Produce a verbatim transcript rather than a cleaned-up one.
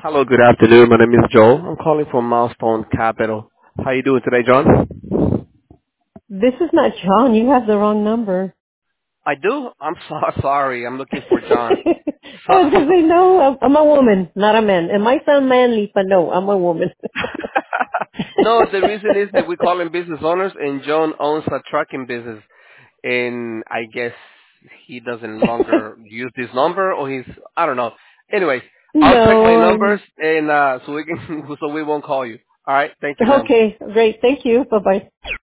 Hello, good afternoon. My name is Joel. I'm calling from Milestone Capital. How you doing today, John? This is not John. You have the wrong number. I do. I'm so sorry. I'm looking for John. I So, was going to say, no, I'm I'm a woman, not a man. It might sound manly, but no, I'm a woman. no, the reason is that we call him business owners, and John owns a trucking business, and I guess he doesn't longer use this number, or he's I don't know. Anyways, I'll check my no, numbers, um, and uh, so we can so we won't call you. All right. Thank you, ma'am. okay, great. Thank you. Bye-bye.